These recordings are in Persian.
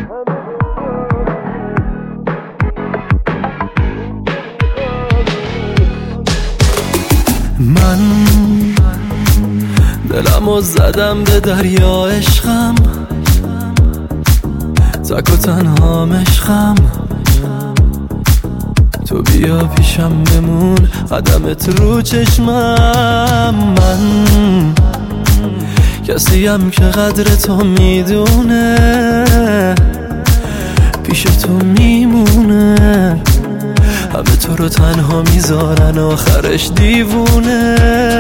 من دلمو زدم به دریا عشقم، تک و تنها عشقم. تو بیا پیشم بمون، قدمت رو چشمم. من کسیم که قدر تو میدونه، پیش تو میمونه. همه تو رو تنها میذارن، آخرش دیوونه.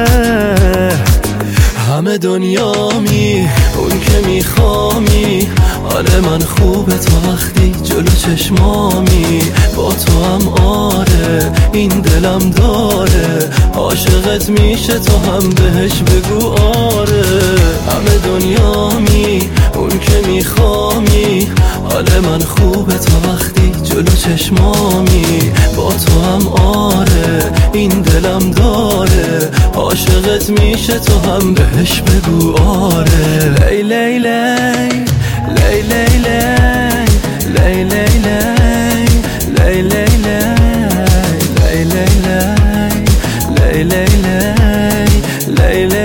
همه دنیامی، اون که میخوامی. حال من خوبه تا وقتی جلو چشمامی. با تو هم آره، این دلم داره. عاشقت میشه تو هم بهش بگو آره. همه دنیامی، اون که میخوامی. حال من خوبه تا وقتی جلو چشمامی. با تو هم آره، این دلم داره. عاشقت میشه تو هم بهش بگو آره. لی لی لی لی لی لی لی لی لی لی لی لی لی لی لی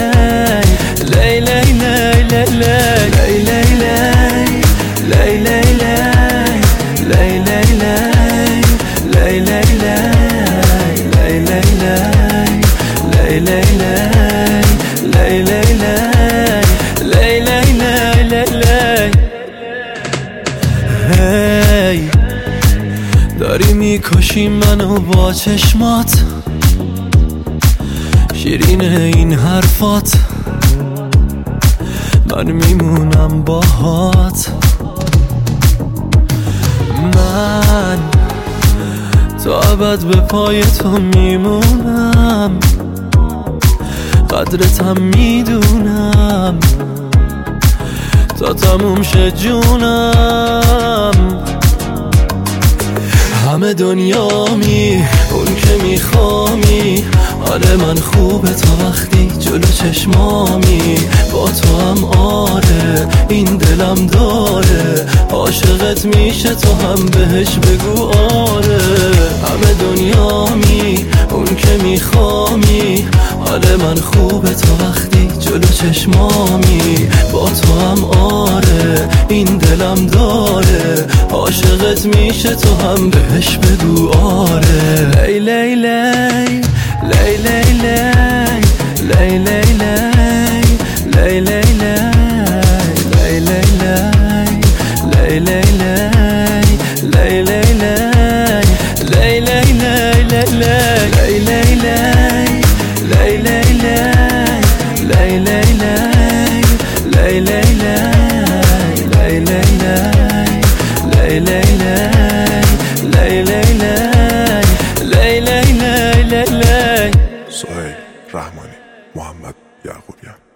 داری میکشی منو با چشمات، شیرین این حرفات. من میمونم باهات. من تا ابد به پای تو میمونم، قدرتم میدونم. تا تموم شه جونم. همه دنیامی، اون که میخوامی. حال من خوبه تا وقتی جلو چشمامی. با تو هم آره، این دلم داره. عاشقت میشه تو هم بهش بگو آره. همه دنیامی، اون که میخوامی. حال من خوبه تا وقتی جلو چشمامی. با تو هم آره، این دلم داره. عاشقت میشه تو هم بهش بگو آره. لی لی لی لی لی لی لی لی لی لی سهیل رحمانی، محمد یعقوبیان.